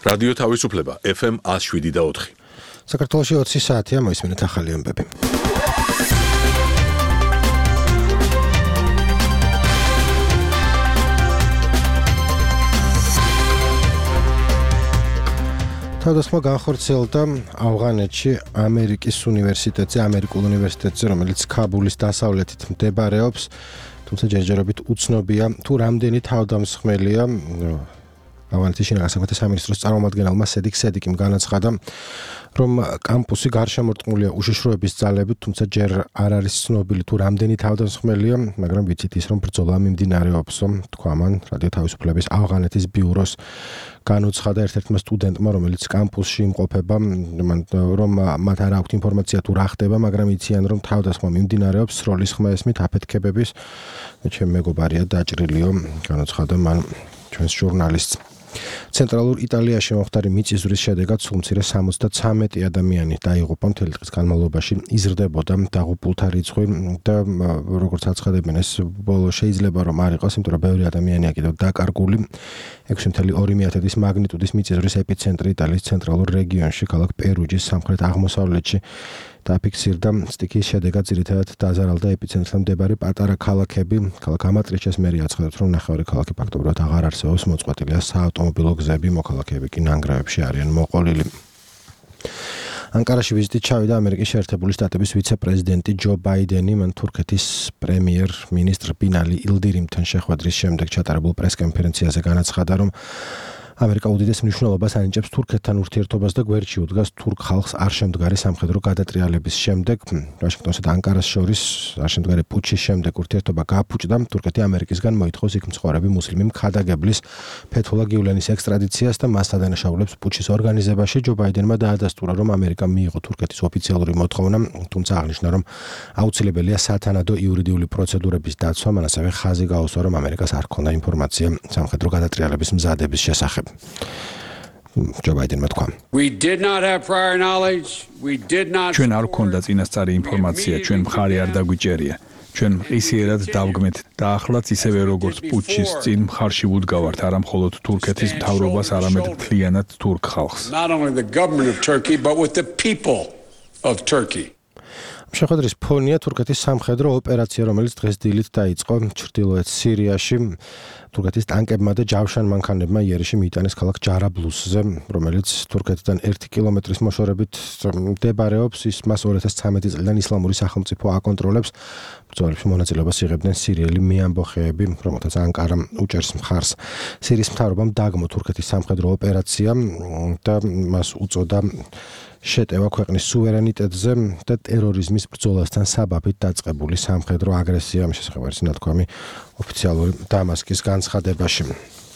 რადიო თავისუფლება FM 107.4. საქართველოში 20 საათია, მოისმენთ ახალი ამბები. თავდასხმა განხორციელდა ავღანეთში ამერიკის უნივერსიტეტზე, ამერიკულ უნივერსიტეტზე, რომელიც ქაბულის დასავლეთით მდებარეობს, თუმცა ჯერჯერობით უცნობია, თუ რამდენი თავდამსხმელია. ავღანეთის შინაგან საქმეთა სამინისტროს წარმომადგენელმა სედიკ სედიკიმ განაცხადა, რომ კამპუსი გარშემორტყმულია უშიშროების ძალებით, თუმცა ჯერ არ არის ცნობილი თუ რამდენი თავდამსხმელია, მაგრამ ვიცით ის, რომ ბრძოლა მიმდინარეობს, თქვა მან რადიო თავისუფლების ავღანეთის ბიუროს განუცხადა ერთ-ერთმა სტუდენტმა, რომელიც კამპუსში იმყოფება, რომ მათ არ აქვთ ინფორმაცია თუ რა ხდება, მაგრამ იციან, რომ თავდასხმა მიმდინარეობს, სროლის ხმა ესმით აფეთქებების. ჩემი მეგობარია დაჭრილიო, განუცხადა მან ჩვენს ჟურნალისტს. ცენტრალურ იტალიაში მომხდარი მიწისძვრის შედეგად სულ მცირე 73 ადამიანი დაიღუპა მთელი დღის განმავლობაში, იზრდებოდა დაღუპულთა რიცხვი და როგორც აცხადებენ ეს ბოლო შეიძლება რომ არ იყოს, იმიტომ რომ ბევრი ადამიანია კიდევ დაკარგული. 6.2 მაგნიტუდის მიწისძვრის ეპიცენტრი იტალიის ცენტრალურ რეგიონში, ქალაქ პერუჯის სამხრეთ აღმოსავლეთში დაფიქსირდა. სტიქიის შედეგად ძირითადად დაზარალდა ეპიცენტრთან მდებარე პატარა ქალაქები. ქალაქ ამატრიჩეს მერი აცხადებს, რომ ნახევარი ქალაქი ფაქტობრივად აღარ არსებობს, მოწყვეტილია საავტომობილო გზები, მოქალაქეები კი ნანგრევებში არიან მოყოლილი. ანკარაში ვიზიტით ჩავიდა ამერიკის შეერთებული შტატების ვიცე-პრეზიდენტი ჯო ბაიდენი, მან თურქეთის პრემიერ-მინისტრ ბინალი ილდირიმთან შეხვედრის შემდეგ ჩატარებულ პრეს-კონფერენციაზე განაცხადა, რომ ამერიკა უდიდეს მნიშვნელობას ანიჭებს თურქეთთან ურთიერთობას და გვერდში უდგას თურქ ხალხს არშემდგარი სამხედრო გადატრიალების შემდეგ. ვაშინგტონსა და ანკარას შორის არშემდგარი პუჩის შემდეგ ურთიერთობა გააფუჭდა. თურქეთი ამერიკისგან მოითხოვს იქ მცხოვრები მუსლიმი მხადაგებლის ფეთჰულა გიულენის ექსტრადიციას და მას ადანაშაულებს პუჩის ორგანიზებაში. ჯო ბაიდენმა დაადასტურა, რომ ამერიკამ მიიღო თურქეთის ოფიციალური მოთხოვნა, თუმცა აღნიშნა, რომ აუცილებელია სათანადო იურიდიული პროცედურების დაცვა, მან ასევე ხაზი გაუსვა, რომ ამერიკას არ ჰქონდა ინფორმაცია სამხედრო გადატრიალების მზადების შესახებ. ჯო ბაიდენმა თქვა, ჩვენ არ გვქონდა წინასწარი ინფორმაცია, ჩვენ მხარი არ დაგვიჭერია. ჩვენ მყისიერად დავგმეთ და ახლაც ისევე როგორც პუჩის წინ მხარში ვუდგავართ არა მხოლოდ თურქეთის მთავრობას, არამედ მთლიანად თურქ ხალხს. შეხვედრის ფონია თურქეთის სამხედრო ოპერაცია, რომელიც დღეს დილით დაიწყო ჩრდილოეთ სირიაში. თურქეთის ტანკებმა და ჯავშან მანქანებმა იერიში მიიტანეს ქალაქ ჯარაბლუსზე, რომელიც თურქეთიდან 1 კილომეტრის მოშორებით მდებარეობს. ის მას 2013 წლიდან ისლამური სახელმწიფო აკონტროლებს. ბრძოლებში მონაწილეობას იღებდნენ სირიელი მეამბოხეები, რომელთაც ანკარა უჭერს მხარს. სირიის მთავრობამ დაგმო თურქეთის სამხედრო ოპერაცია და მას უწოდა შეტევა ქვეყნის სუვერენიტეტზე და ტერორიზმის ბრძოლასთან საბაბით დაწყებული სამხედრო აგრესია. ამის შესახებ არის ნათქვამი ოფიციალური დამასკის განცხადებაში.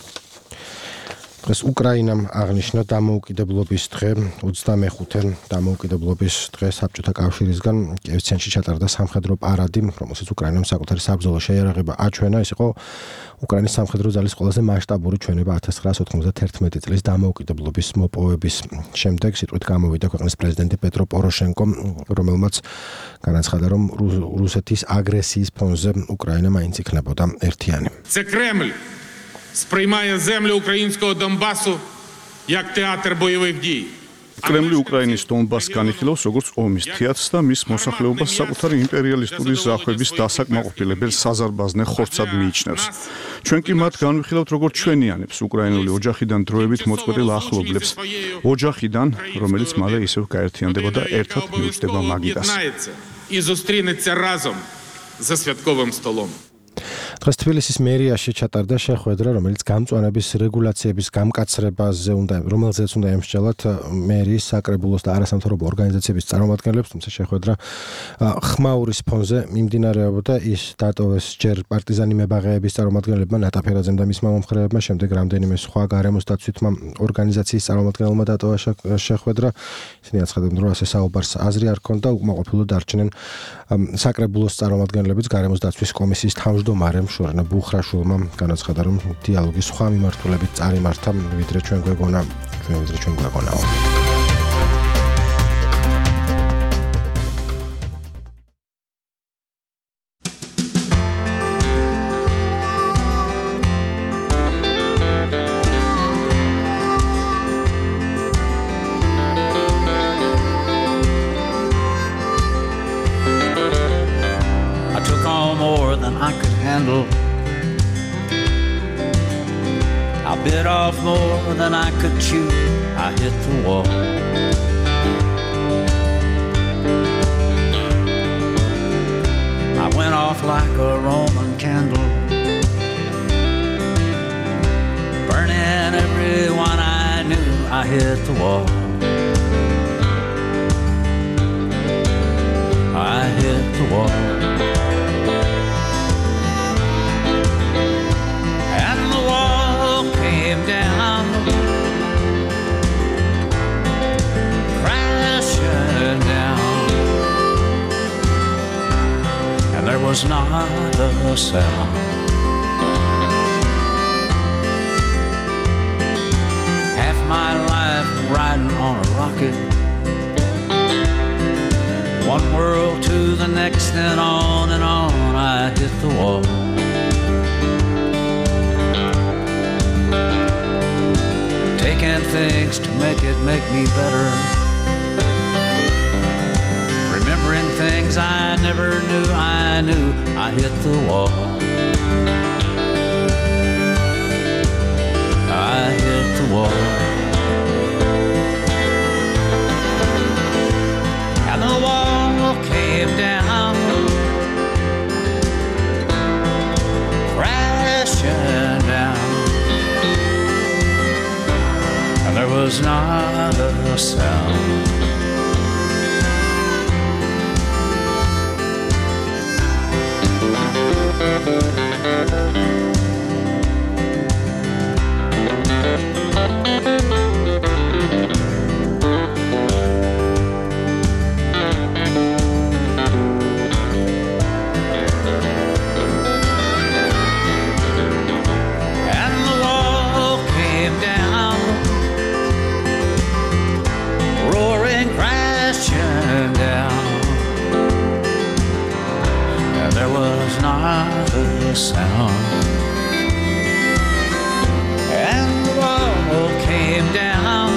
დღეს უკრაინამ აღნიშნა დამოუკიდებლობის დღე, 25 დამოუკიდებლობის დღე საბჭოთა კავშირისგან კიევში ჩატარდა სამხედრო პარადი, რომელსაც უკრაინამ საკუთარი საბრძოლო შეიარაღება აჩვენა. ეს იყო უკრაინის სამხედრო ძალის ყველაზე მასშტაბური ჩვენება 1991 წლის დამოუკიდებლობის მოპოვების შემდეგ. სიტყვით გამოვიდა ქვეყნის პრეზიდენტი პეტრო პოროშენკო, რომელმაც განაცხადა, რომ რუსეთის აგრესიის ფონზე უკრაინა მაინც იქნებოდა ერთიანი. Сприймає землю українського Донбасу як театр бойових дій. კრემლი უკრაინის დონბასს განიხილავს როგორც ომის თეატრს და მის მოსახლეობას საკუთარი იმპერიალისტური ზახვების დასაკმაყოფილებელ საზარბაზნე ხორცად მიიჩნევს. ჩვენ კი მათ განვიხილავთ როგორც ჩვენიანებს, უკრაინული ოჯახიდან დროებით მოწყვეტილ ახლობლებს, ოჯახიდან, რომელიც მალე ისევ გაერთიანდება და ერთად მიუჯდება მაგიდას. І зустрінеться разом за святковим столом. დღეს თბილისის მერიაში ჩატარდა შეხვედრა, რომელიც გამწვანების რეგულაციების გამკაცრებაზე რომელზეც უნდა ემსჯელოთ მერის, საკრებულოს და არასამთავრობო ორგანიზაციების წარმომადგენლებს, თუმცა შეხვედრა ხმაურის ფონზე მიმდინარეობდა. ის დატოვეს ჯერ პარტიზანი მებაღეების წარმომადგენლებმა, ნატა ფერაძემ და მისმა მომხრეებმა, შემდეგ რამდენიმე სხვა გარემოს დაცვითმა ორგანიზაციის წარმომადგენელმა დატოვა შეხვედრა. ისინი აცხადებდნენ, რომ ასე საუბარს აზრი არ ჰქონდა, უკმაყოფილო დარჩნენ საკრებულოს წარმომადგენლებიც. გარემოს დაცვის კომისიის თავმჯდომარემ შორენა ბუხრაშულმა განაცხადა, რომ დიალოგი სხვა მიმართულებით წარიმართა, ვიდრე ჩვენ გვეგონაო. candle. I bit off more than I could chew. I hit the wall. I went off like a Roman candle, burning everyone I knew. I hit the wall. I hit the wall. And the wall came down, crashing down, and there was not a sound. Half my life riding on a rocket, one world to the next, and on I hit the wall. Taking things to make me better, remembering things I never knew. I hit the wall. I hit the wall. And the wall came down, crashing down, and there was not a sound. Sound. And the wall came down,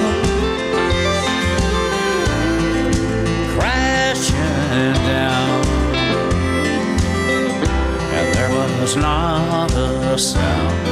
crashing down, and there was not a sound.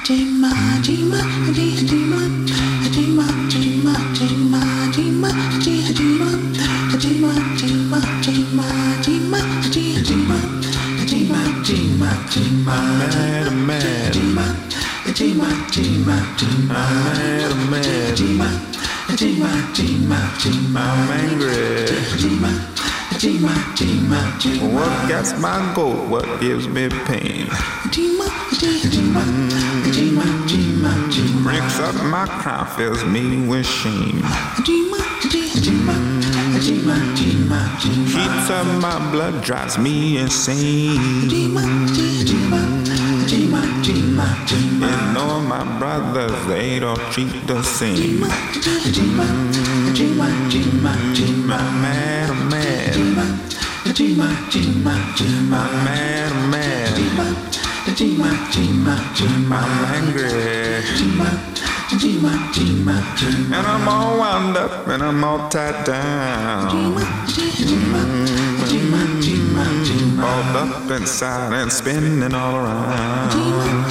I'm angry. What gets my goat? What gives me pain? Breaks up my crown, fills me with shame. Heats up my blood, drives me insane. You know my brothers, they don't treat the same. I'm mad, I'm mad. I'm mad, I'm mad. I'm angry. And I'm all wound up and I'm all tied down. Balled up inside and spinning all around.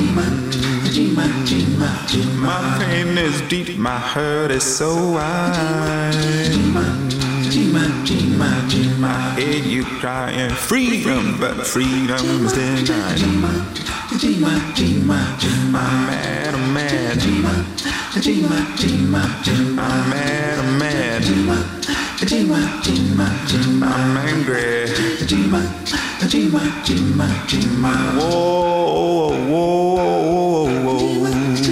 My pain is deep, my hurt is so wide. I hear you crying freedom, but freedom's denied. I'm mad, I'm mad. I'm mad, I'm mad. I'm angry. Whoa, whoa, whoa, whoa.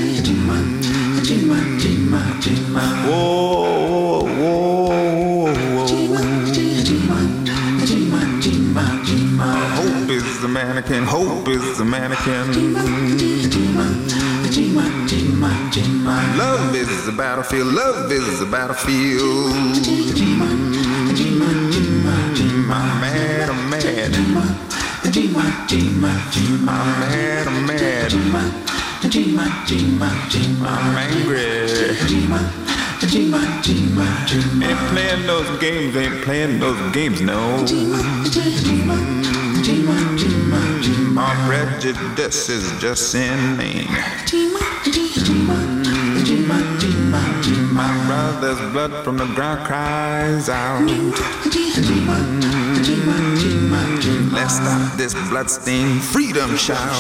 Hope is the mannequin, hope is the mannequin. Love is the battlefield, love is the battlefield. I'm mad, I'm mad. I'm mad, I'm mad. I'm angry. Ain't playing those games, ain't playing those games, no. My prejudice is just inane. My brother's blood from the ground cries out. Let's stop this bloodstained freedom shout.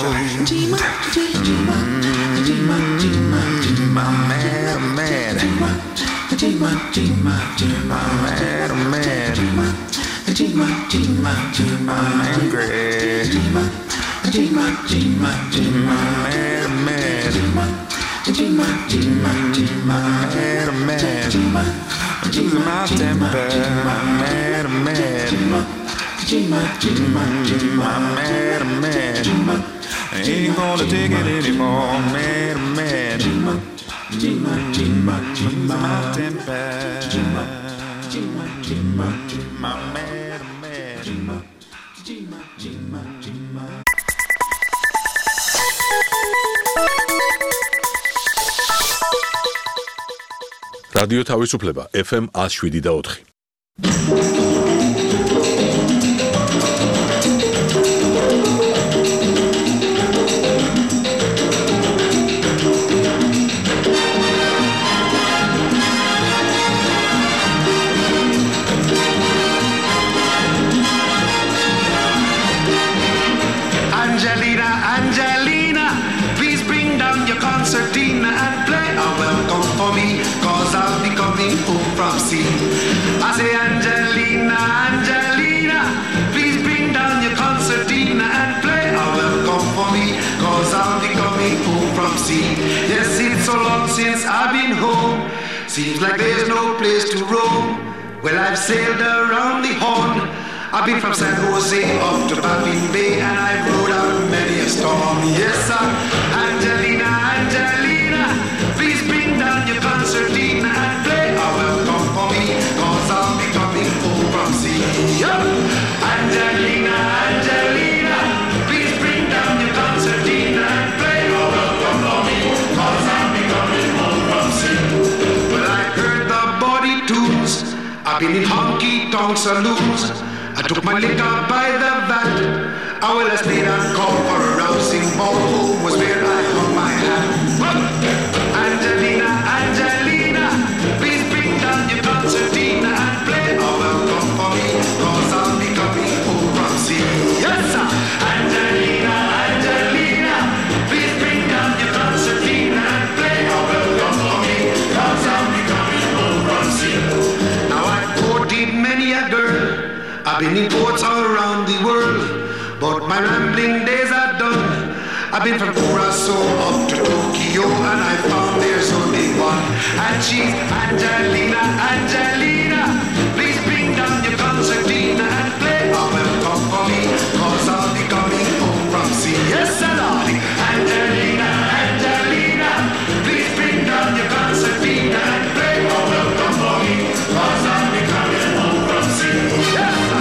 I'm mad, I'm mad. I'm mad, I'm mad. I'm angry. I'm mad, I'm mad. I'm mad, I'm mad. I'm losing my temper. I'm mad, I'm mad. I'm mad, I'm mad. I ain't gonna take it anymore. I'm mad, I'm mad. I'm losing my temper. I'm mad, I'm mad. რადიო თავისუფლება FM 107.4. Angelina, Angelina, please bring down your concertina and play a welcome for me, 'cause I'll be coming home from sea. I say, Angelina, Angelina, please bring down your concertina and play a welcome for me, 'cause I'll be coming home from sea. Yes, it's so long since I've been home, seems like there's no place to roam. Well, I've sailed around the Horn, I've been from San Jose up to Baffin Bay, and I've rode out many a storm. Yes, sir. Angelina, Angelina, please bring down your concertina and play a welcome for me, 'cause I'll be coming home from sea. Yup. Angelina, Angelina, please bring down your concertina and play a welcome for me, 'cause I'll be coming home from sea. Well, I've heard the body tunes, I've been in honky-tonk saloons, I took my liquor by the vat. I will have stayed and called for a rousing ball. Home was where I hung my Angelina, Angelina, please bring down your concertina and play a welcome for me, cause I'll be coming home from sea. Yes, sir. Angelina, Angelina, please bring down your concertina and play a welcome for me, cause I'll be coming home from sea. Now I've courted many a girl, I've been in ports all around the world, but my rambling days are done. I've been from Curacao up to Tokyo, and I found there's only one, and she's Angelina, Angelina. Please bring down your concertina and play a welcome for me, cause I'll be coming home from sea. Yes, sir, darling. Angelina, Angelina, please bring down your concertina and play a welcome for me, cause I'll be coming home from sea. Yes, sir.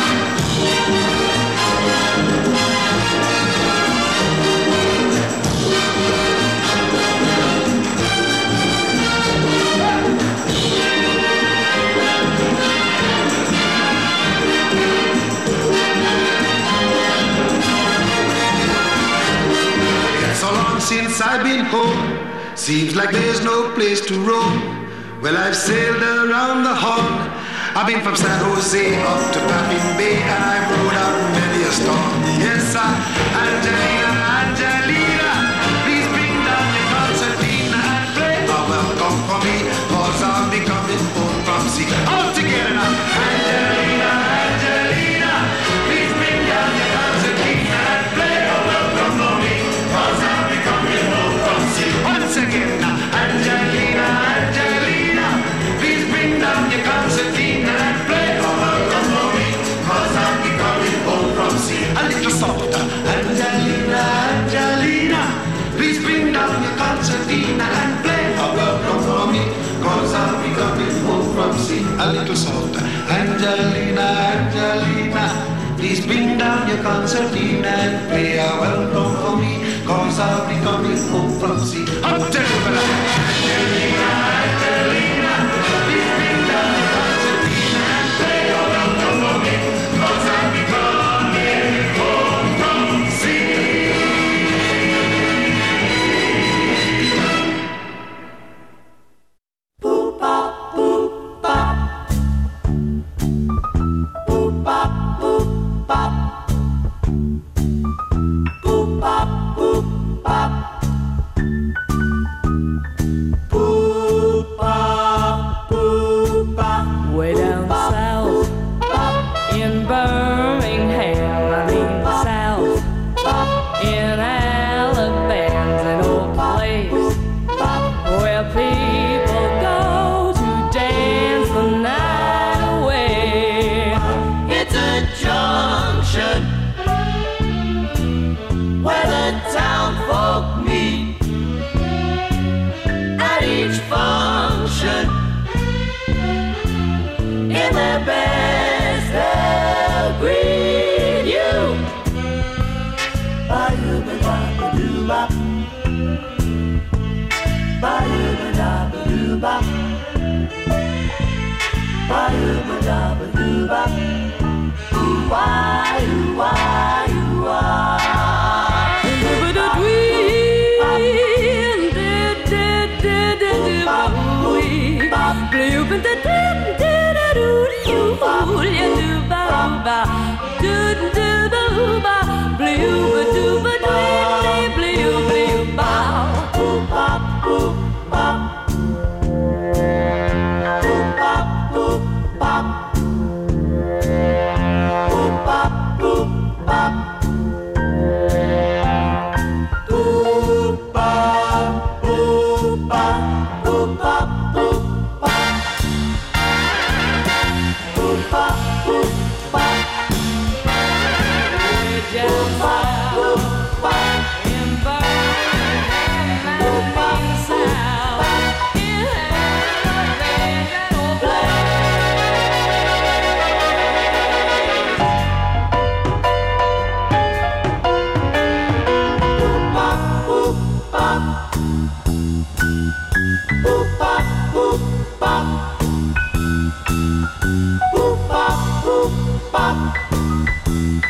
So long since I've been home, seems like there's no place to roam. Well, I've sailed around the hog. I've been from San Jose up to Baffin Bay, and I've rode out many a storm. Yes, sir. Angelina, Angelina, please bring down your concertina and play a welcome for me, cause I'll be coming home from sea. All together now. Angelina, Angelina, please bring down your concertina and play a welcome for me, cause I'll be coming home from sea. Once again now. Angelina, Angelina, please bring down your concertina and play a welcome for me, cause I'll be coming home from sea. A little softer. Angelina, Angelina, please bring down your concertina and play a welcome for me, cause I'll be coming home from sea. A little softer. Angelina, Angelina, please bring down your concertina and play a welcome for me, cause I'll be coming home from sea. Up to Angelina, Angelina, please bring down your concertina and play a welcome for me, cause I'll be coming home from sea. Boop bop, boop bop. Boop bop, boop bop. Boop bop, boop bop. Boop bop, boop bop. Way down south in Birmingham, I mean south in Alabama's an old place where people go to dance the night away. It's a junction where the town folk meet at each function. In their best they'll greet you. Ba-doo-ba-da-ba-doo-bop. Ba-doo-ba-da-ba-doo-bop. Ba-doo-ba-da-ba-doo-bop. Ooh-wah, ooh-wah, ooh-wah.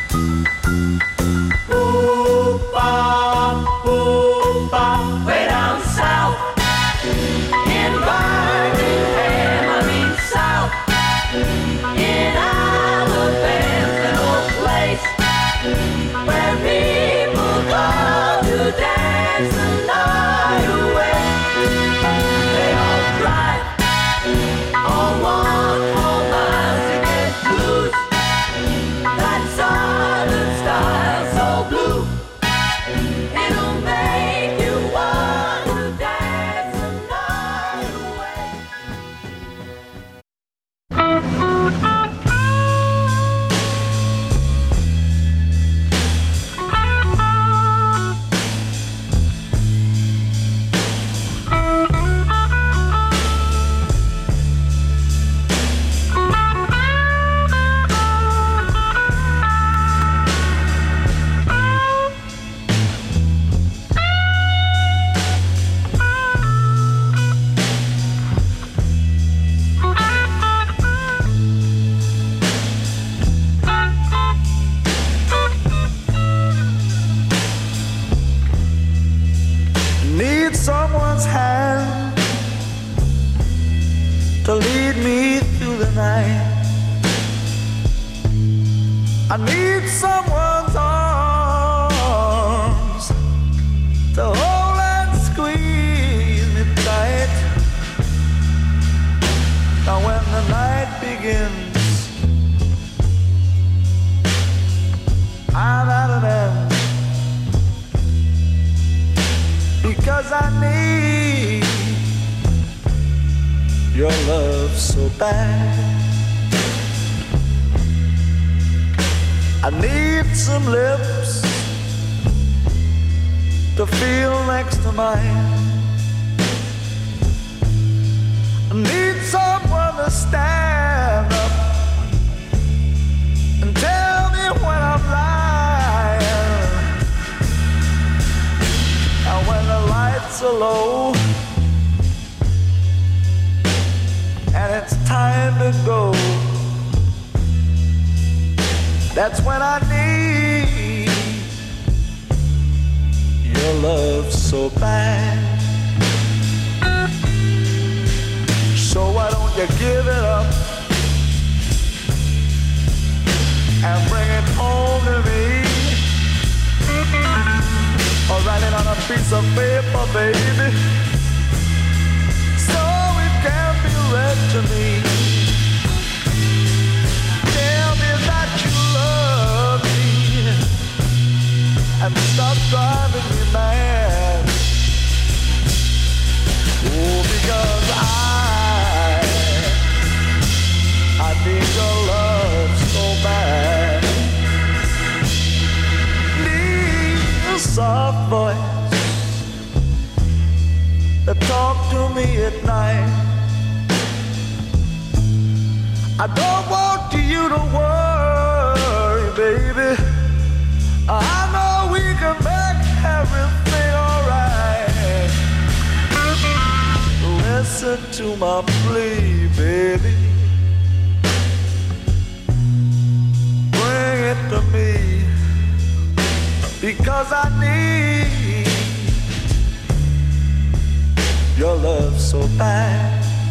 Way down me through the night. I need someone's arms to hold and squeeze me tight. Now when the night begins, I'm at an end, because I need your love so bad. I need some lips to feel next to mine. I need someone to stand up and tell me when I'm lying. And when the lights are low and it's time to go, that's when I need your love so bad. So why don't you give it up and bring it home to me, or write it on a piece of paper, baby, so it can be read to me. Tell me that you love me and stop driving me mad. Oh, because I need your love so bad. Need a soft voice that talk to me at night. I don't want you to worry, baby. I know we can make everything alright. Listen to my plea, baby. Bring it to me, because I need your love so bad.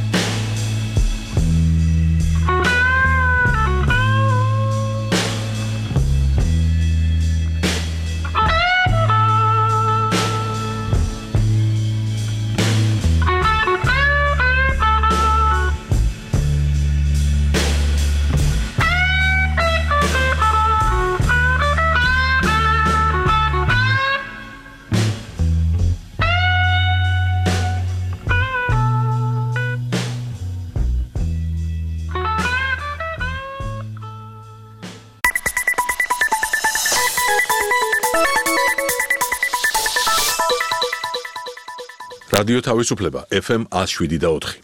რადიო თავისუფლება FM 107.4.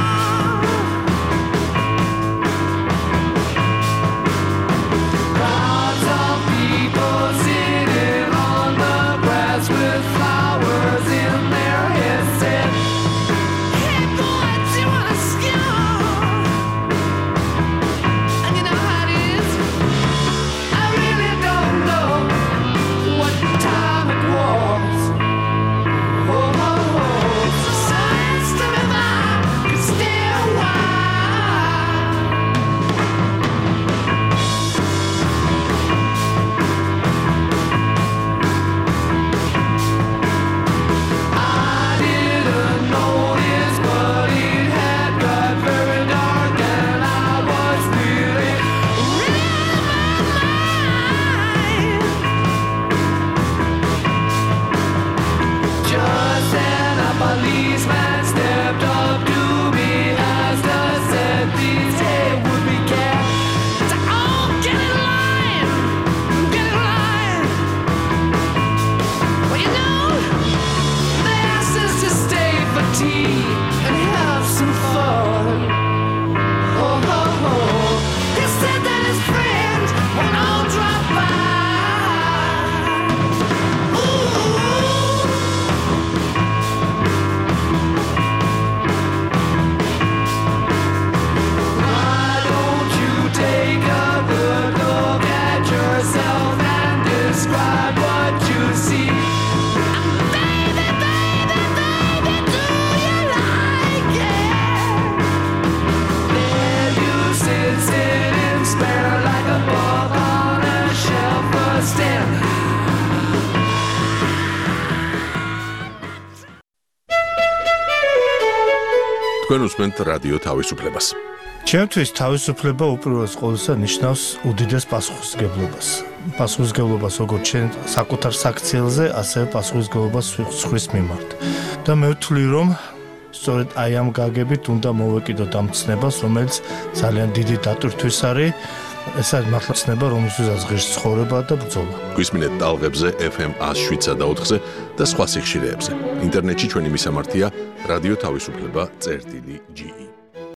Wow. თქვენ უსმენთ რადიო თავისუფლებას. ჩემთვის თავისუფლება უპირველეს ყოვლისა ნიშნავს უდიდეს პასუხისმგებლობას. პასუხისმგებლობას როგორც ჩვენ საკუთარ საქციელზე, ასევე პასუხისმგებლობას სხვის მიმართ. და მე ვთვლი, რომ სწორედ აი ამ გაგებით უნდა მოვეკიდოთ ამ ცნებას, რომელიც ძალიან დიდი დატვირთვის არის. ეს არის მართლა ცნება, რომელსაც ღირს ცხოვრება და ბრძოლა. გვისმინეთ ტალღებზე FM 107 და 4-ზე და სხვა სიხშირეებზე. ინტერნეტში ჩვენი მისამართია რადიო თავისუფლება.ge